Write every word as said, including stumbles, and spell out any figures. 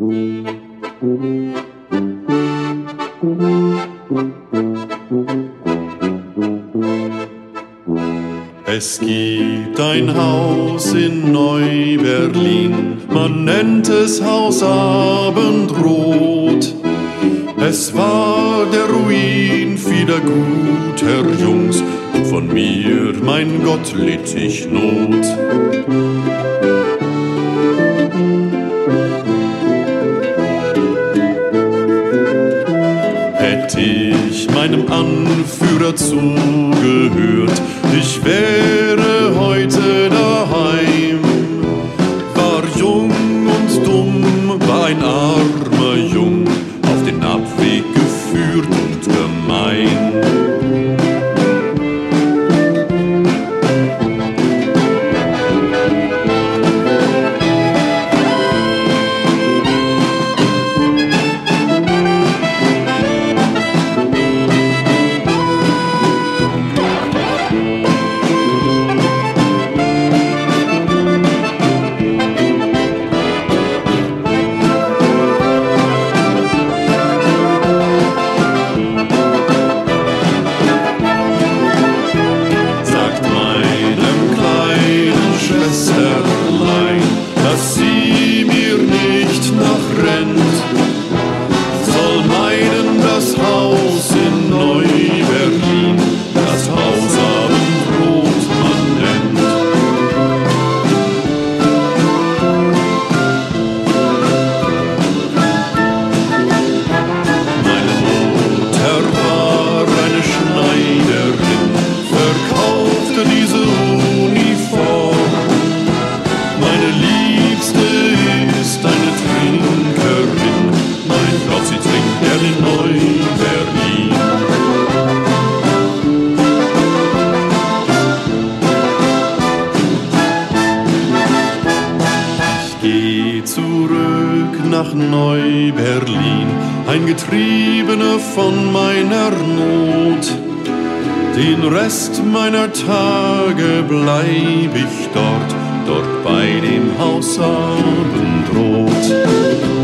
Es gibt ein Haus in Neu-Berlin, man nennt es Haus Abendrot. Es war der Ruin vieler guter Jungs, von mir, mein Gott, litt ich Not. Hätt ich meinem Anführer zugehört, ich wäre heute daheim. War jung und dumm, war ein armer Jung, auf den Abweg geführt und gemein. Dass sie mir nicht nachrennt, soll meinen das Haus in Neu-Berlin, das Haus Abendrot man nennt. Meine Mutter war eine Schneiderin, verkaufte diese Uniform. Meine Liebste ist eine Trinkerin, mein Gott, sie trinkt gern in Neu-Berlin. Ich geh zurück nach Neu-Berlin, ein Getriebener von meiner Not. Den Rest meiner Tage bleib ich dort, dort bei dem Haus Abendrot.